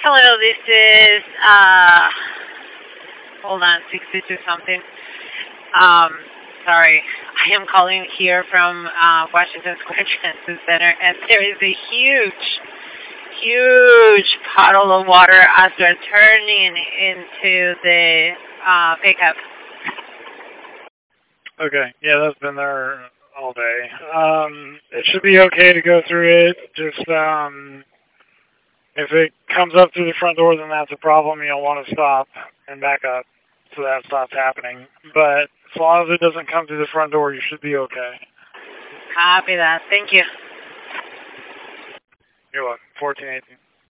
Hello, this is, hold on, 62 something. Um, sorry. I am calling here from Washington Square Transit Center, and there is a huge puddle of water as we're turning into the pickup. Okay, yeah, that's been there all day. It should be okay to go through it. Just if it comes up through the front door, then that's a problem. You'll want to stop and back up so that stops happening. But as long as it doesn't come through the front door, you should be okay. Copy that. Thank you. You're welcome. 1418.